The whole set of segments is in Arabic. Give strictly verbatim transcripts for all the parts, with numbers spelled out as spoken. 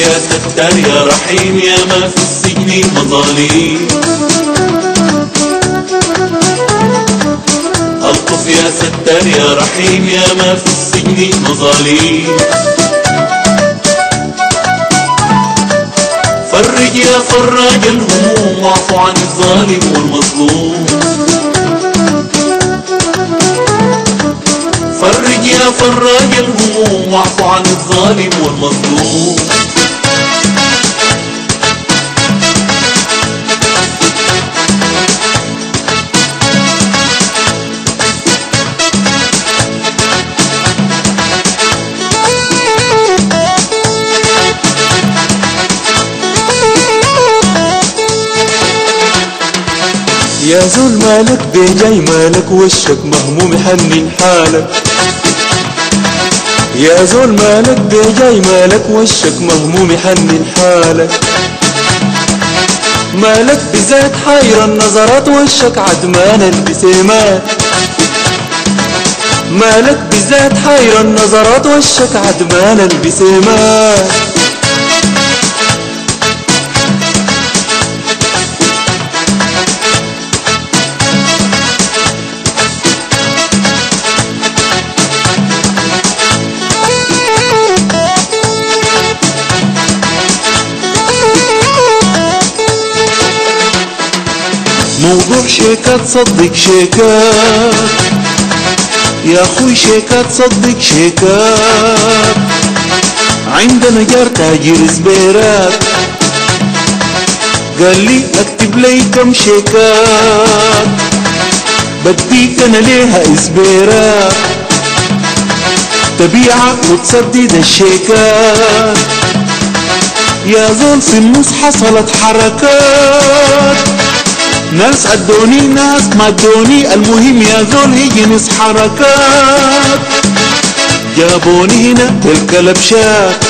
يا ستار يا رحيم يا ما في السجن مظاليم. ألطف يا ستار يا رحيم يا ما في السجن مظاليم. فرج يا فراج الهموم واعف عن الظالم والمظلوم. فرج يا فراج الهموم واعف عن الظالم والمظلوم. يا زول مالك بجاي مالك وشك مهموم يحنن حالك. يا زول مالك بجاي مالك وشك مهموم يحنن حالك. مالك بذات حيرة النظرات وشك عدمان البسيمات. مالك بذات حيرة النظرات وشك عدمان البسيمات. موضوع شيكات صدق شيكات يا اخوي، شيكات صدق شيكات. عندنا جار تاجر زبيرات قال لي اكتب لي كم شيكات بديك انا ليها زبيرات تبيعها وتسدد الشيكات. يا زول في النص حصلت حركات، ناس عدوني ناس ما عدوني، المهم يا زول هيجي نص حركات. جابوني هنا بالكلبشات،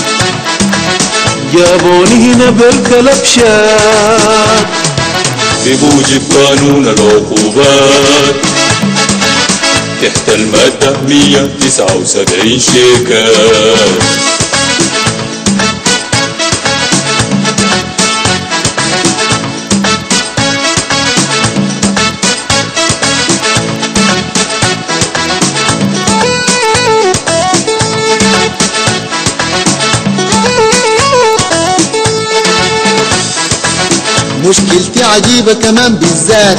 جابوني هنا بالكلبشات بموجب قانون العقوبات تحت المادة مية وتسعة وسبعين شيكات. مشكلتي عجيبة كمان بالذات،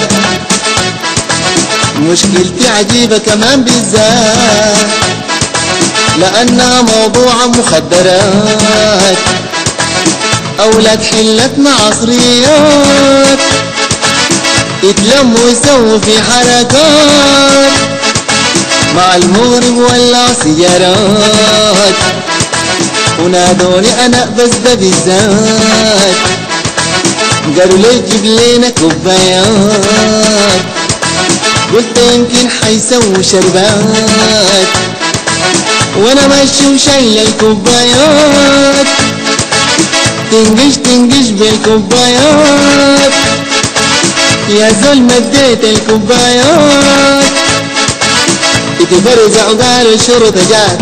مشكلتي عجيبة كمان بالذات، لأنها موضوع مخدرات. أولاد حلتنا عصريات يتلموا ويسووا في حركات مع المغرب ولا سيارات، ونادوني أنا بس ده بالذات، قالوا لي جيب لينا كوبايات، قلت يمكن حيسووا شربات، وانا ماشي وشايله الكوبايات، تنقش تنقش بالكوبايات. يا زول مديت الكوبايات اتفرزع وقالوا الشرطة جات،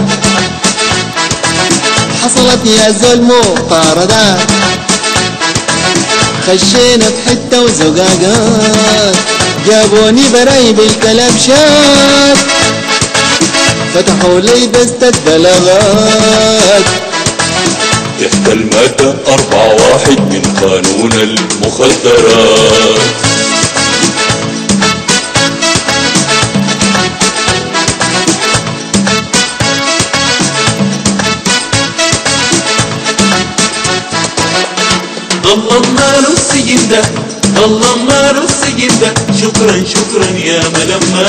حصلت يا زول مطاردات، خشينا في حتة وزقاقات، جابوني براي بالكلبشات، فتحوا لي دستة بلاغات تحت المادة أربعة واحد من قانون المخدرات. ضلمنا له السجن ده، ضلمنا له السجن ده، شكرا شكرا يا ملما.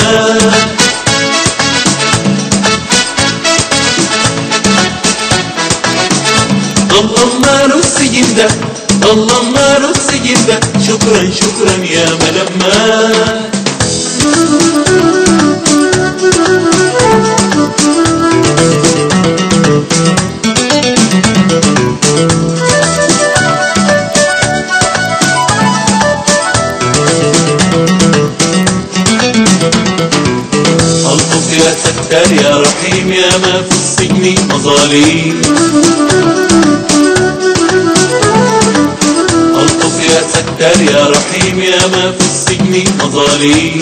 ضلمنا له السجن ده، ضلمنا له السجن ده، شكرا شكرا يا ملما. يا ستار يا رحيم يا ما في السجن مظاليم. ستار يا رحيم يا ما في السجن مظاليم.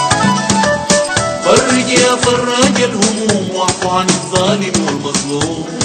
فرج يا فراج الهموم واعف عن الظالم والمظلوم.